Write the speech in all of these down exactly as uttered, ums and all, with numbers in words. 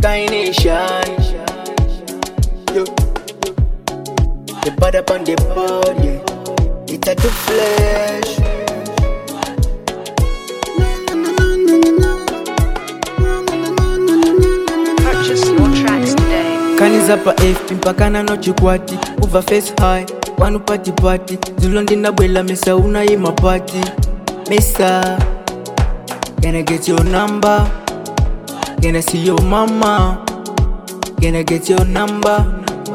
Sky Nation. Yo. The bad up on the board, yeah. It's a two flesh. Purchase your tracks today. Kaniza pa F P mpaka na no chikwati. Over face high, wanu party party. Zulondi na bwela mesa una ima party. Mesa, can I get your number? Can I see your mama? Can I get your number?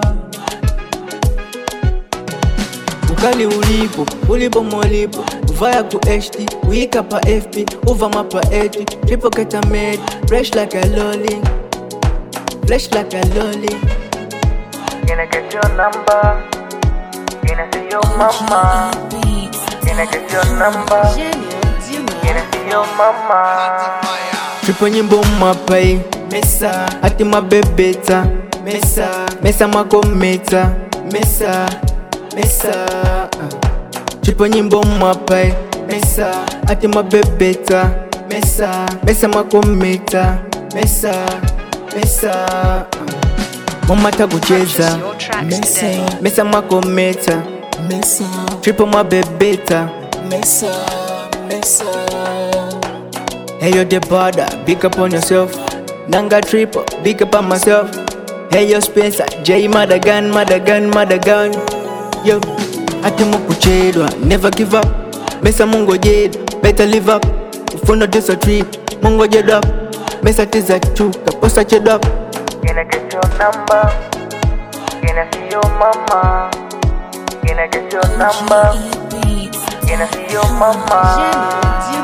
Ukali ulipo, ulipo mwalipo. Uvaya ku H D, uika pa F P. Uva mapa eighty, triple ketamid. Fresh like a lolly, fresh like a lolly. Can I get your number? Can I see your mama? Can I get your number? Can I see your mama? Triple nyimbo mapai Mesa, ati mabebeta Mesa, mesa makometa Mesa, mesa Triple nyimbo mapai Mesa, ati mabebeta Mesa, mesa makometa Mesa, mesa Mama takucheza Mesa, mesa makometa Mesa, Triple mabebeta Mesa, Mesa. Hey yo the border, big up on yourself. Nanga triple, big up on myself. Hey yo Spencer, J Madagan, Madagan, Madagan. Yo, ati mukuchedwa, never give up. Mesa mungo jed, better live up. Ufuno this a trip, mungo jed up. Mesa tiza chuka, posa ched up. Can I get your number? Can I see your mama? Can I get your number? Can I see your mama?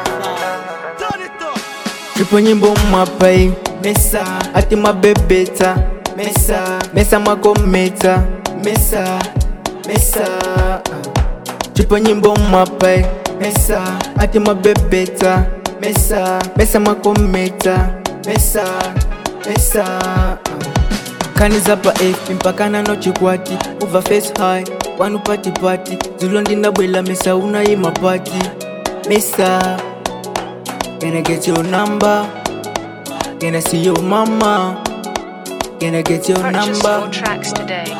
Triple nyimbo mapai Mesa, ati mabebeta Mesa, mesa makometa Mesa, mesa Triple nyimbo mapai Mesa, ati mabebeta Mesa, mesa makometa Mesa, mesa Kaniza pa F P mpaka na no chikwati. Over face high, wanu party party. Zulondi na bwela mesa una ima party. Mesa, can I get your number? Can I see your mama? Can I get your purchase number? your tracks today.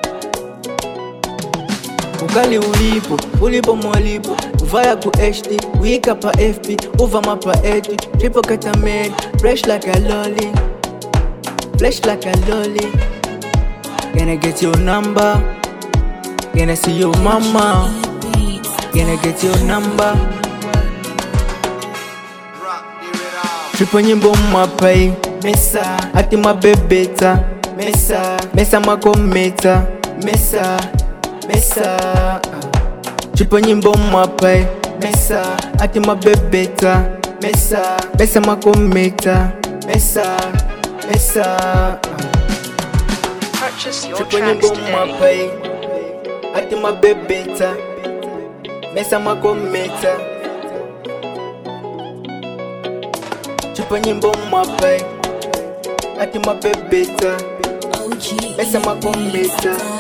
Ukali ulipo, ulipo mwalipo. Uvaya ku H D, uika pa F P. Uva mapa eighty, triple ketamid. Fresh like a lolly, fresh like a lolly. Can I get your number? Can I see your mama? Can I get your number? Triple nyimbo mapai Mesa, ati mabebeta Mesa, mesa makometa Mesa, mesa Triple nyimbo mapai Mesa, ati mabebeta Mesa, mesa makometa Mesa, mesa Purchase your Triple tracks nyimbo today. mapai Ati mabebeta Mesa makometa Triple nyimbo mapai Ati mabebeta O G, Mesa makometa